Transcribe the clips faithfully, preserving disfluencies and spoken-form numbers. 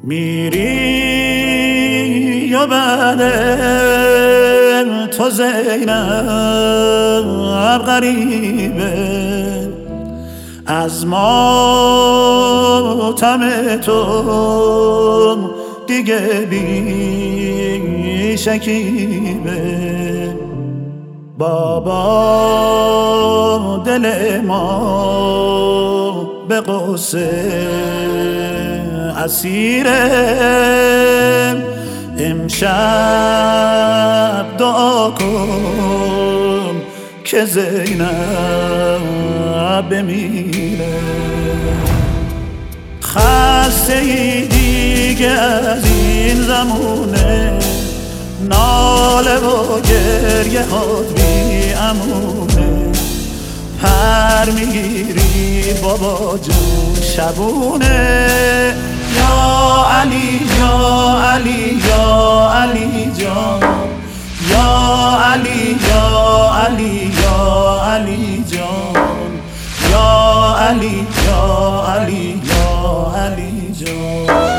میری یا بعد تو زینب غریبه، از ماتم تو دیگه بی شکیبه. بابا دل ما به غصه اسیره، امشب دعا کن که زینب بمیره. خسته ای دیگه از این زمونه، ناله و گریه هات بی امونه، پر میگیری بابا جون شبونه. یا علی یا علی یا علی جان، یا علی یا علی یا علی جان، یا علی یا علی یا علی جان.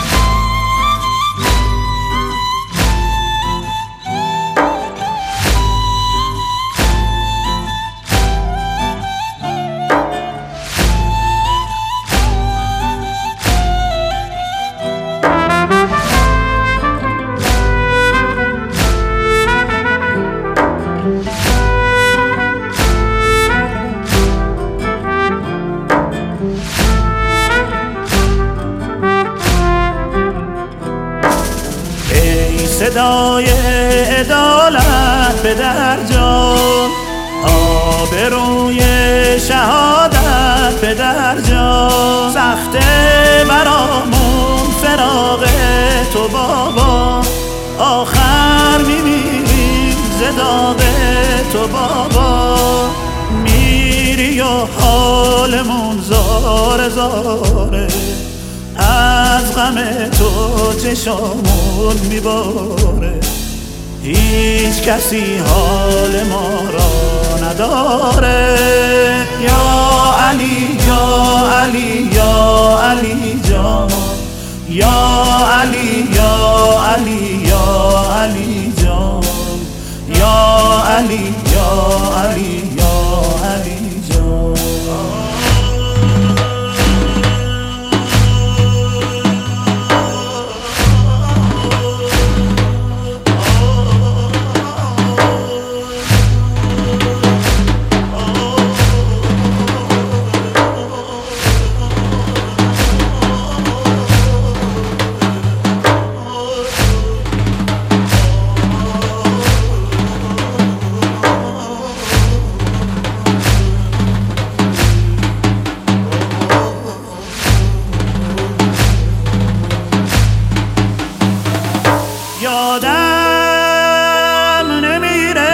صدای عدالت به در جان، آبروی شهادت به در جان. سخته برامون فراق تو بابا، آخر میمیریم ز داغ تو بابا. میری و حالمون زار زاره، از غم تو چشامون میباره. هیچ کسی حال ما را نداره. یا علی یا علی یا علی جان، یا علی یا علی یا علی جان، یا علی یا علی یا علی جان. یادم نمیره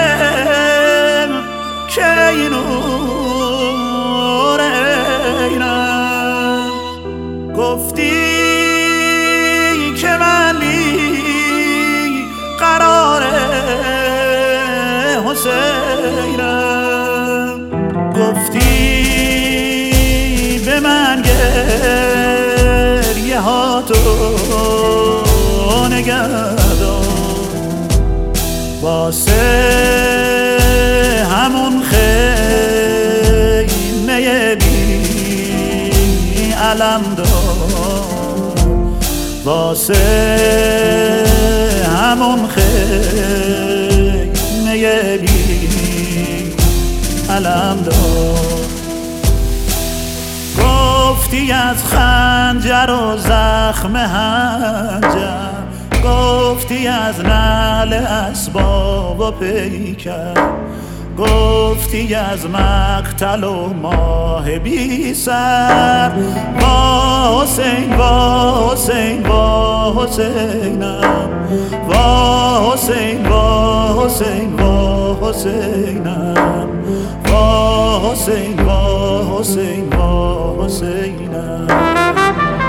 که این نور عینم، گفتی که من بی قراره حسینم. گفتی به من گریه ها تو نگهدار، واسه همون خیمه بی علم دار، واسه همون خیمه بی علم دار. گفتی از خنجر و زخم حنجر، گفتی از نعل اسباب و پیکر، گفتی از مقتل و ماه بی سر. وا حسین وا حسین وا حسینم، وا حسین وا حسین وا حسینم، وا حسین وا حسین وا حسینم.